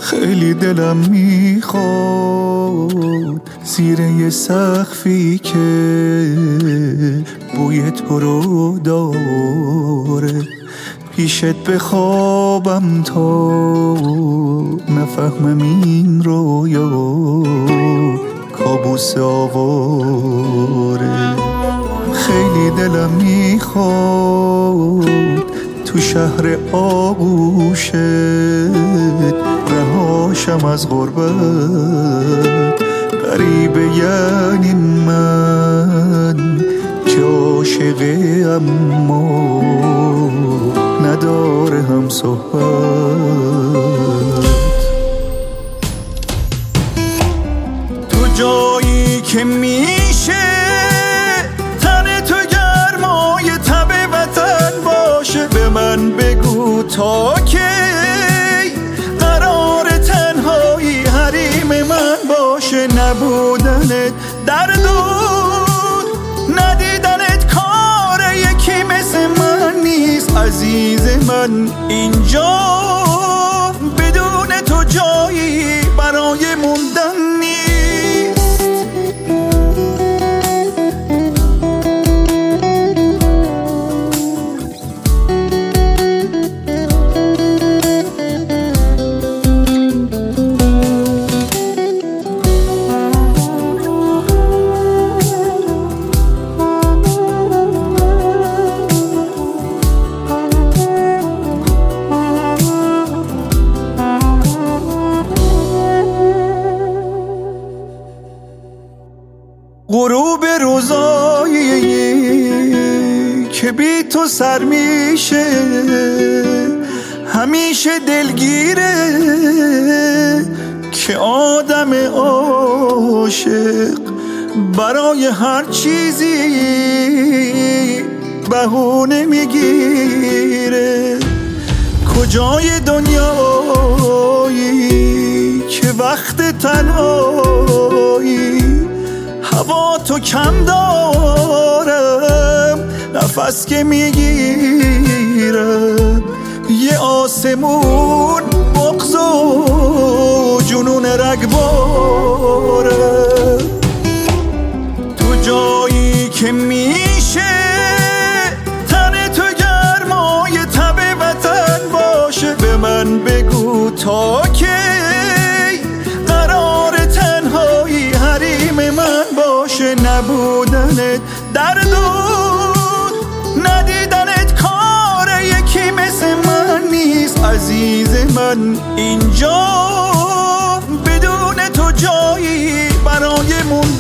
خیلی دلم میخواد زیر یه سقفی که بوی تو رو داره پیشت بخوابم تا نفهمم این رویا کابوس آواره. خیلی دلم میخواد تو شهر آغوشت رهاشم از غربت. غریبه یعنی من که عاشقه اما نداره هم صحبت. تو جایی که میشه تن تو گرمای تب وطن باشه به من بگو تا کی قرار تنهایی حریم من باشه. نبودنت دردود ندیدنت کار یکی مثل من نیست عزیز من. اینجا بدون تو جایی برای موندن نیست. غروب روزایی که بی تو سر میشه همیشه دلگیره که آدم عاشق برای هر چیزی بهونه میگیره. کجای دنیایی که وقت تنهایی هوا تو کم دارم نفس که میگیرم یه آسمون بغض و جنون رگبارم. تو جایی که میشه تن تو گرمای تب وطن باشه به من بگو تا کی قرار تنهایی حریم من باشه. نبودنت دردود ندیدنت کار یکی مثل من نیست عزیز من. اینجا بدون تو جایی برای موندن